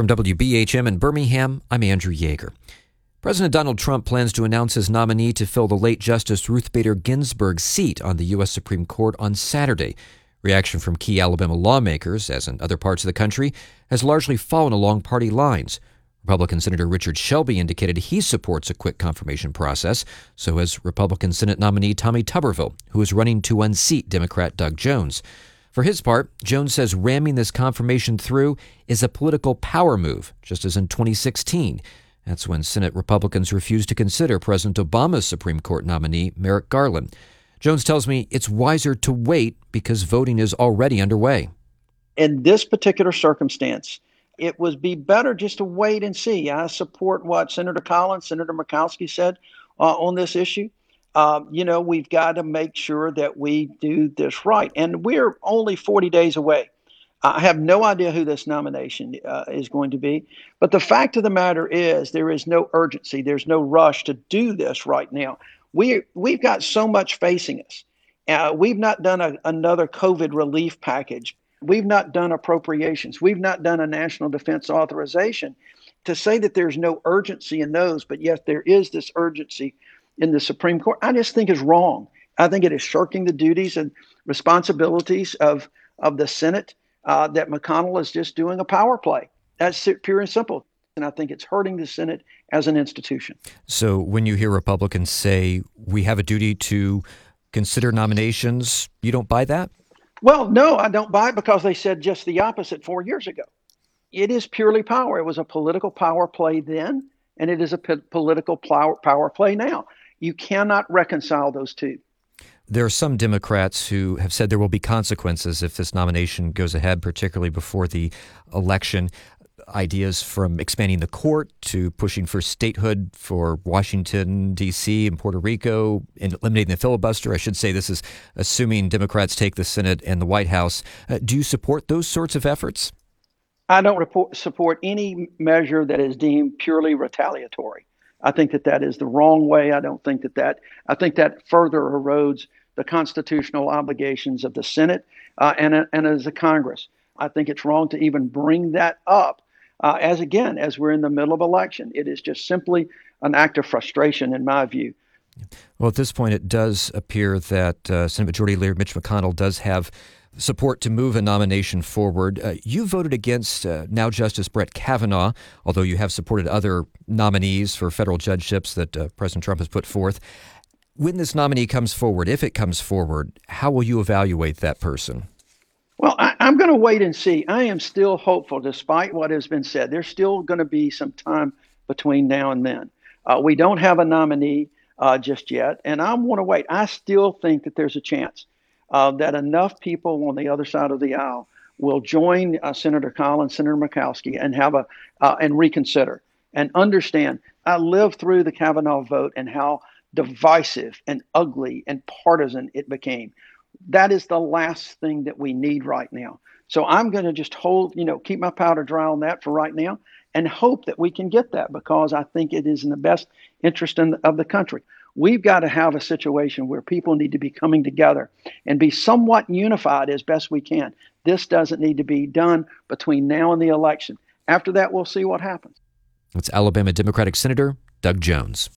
From WBHM in Birmingham, I'm Andrew Yeager. President Donald Trump plans to announce his nominee to fill the late Justice Ruth Bader Ginsburg's seat on the U.S. Supreme Court on Saturday. Reaction from key Alabama lawmakers, as in other parts of the country, has largely fallen along party lines. Republican Senator Richard Shelby indicated he supports a quick confirmation process. So has Republican Senate nominee Tommy Tuberville, who is running to unseat Democrat Doug Jones. For his part, Jones says ramming this confirmation through is a political power move, just as in 2016. That's when Senate Republicans refused to consider President Obama's Supreme Court nominee, Merrick Garland. Jones tells me it's wiser to wait because voting is already underway. In this particular circumstance, it would be better just to wait and see. I support what Senator Collins, Senator Murkowski said on this issue. We've got to make sure that we do this right. And we're only 40 days away. I have no idea who this nomination is going to be. But the fact of the matter is there is no urgency. There's no rush to do this right now. We've got so much facing us. We've not done another COVID relief package. We've not done appropriations. We've not done a national defense authorization. To say that there's no urgency in those, but yet there is this urgency in the Supreme Court, I just think is wrong. I think it is shirking the duties and responsibilities of the Senate, that McConnell is just doing a power play. That's pure and simple. And I think it's hurting the Senate as an institution. So when you hear Republicans say we have a duty to consider nominations, you don't buy that? Well, no, I don't buy it because they said just the opposite 4 years ago. It is purely power. It was a political power play then, and it is a political power play now. You cannot reconcile those two. There are some Democrats who have said there will be consequences if this nomination goes ahead, particularly before the election. Ideas from expanding the court to pushing for statehood for Washington, D.C. and Puerto Rico, and eliminating the filibuster. I should say this is assuming Democrats take the Senate and the White House. Do you support those sorts of efforts? I don't support any measure that is deemed purely retaliatory. I think that is the wrong way. I think that further erodes the constitutional obligations of the Senate and as a Congress. I think it's wrong to even bring that up as we're in the middle of election. It is just simply an act of frustration in my view. Well, at this point, it does appear that Senate Majority Leader Mitch McConnell does have support to move a nomination forward. You voted against now Justice Brett Kavanaugh, although you have supported other nominees for federal judgeships that President Trump has put forth. When this nominee comes forward, if it comes forward, how will you evaluate that person? Well, I'm going to wait and see. I am still hopeful, despite what has been said. There's still going to be some time between now and then. We don't have a nominee just yet, and I want to wait. I still think that there's a chance that enough people on the other side of the aisle will join Senator Collins, Senator Murkowski, and have and reconsider and understand. I lived through the Kavanaugh vote and how divisive and ugly and partisan it became. That is the last thing that we need right now. So I'm going to just keep my powder dry on that for right now and hope that we can get that because I think it is in the best interest of the country. We've got to have a situation where people need to be coming together and be somewhat unified as best we can. This doesn't need to be done between now and the election. After that, we'll see what happens. That's Alabama Democratic Senator Doug Jones.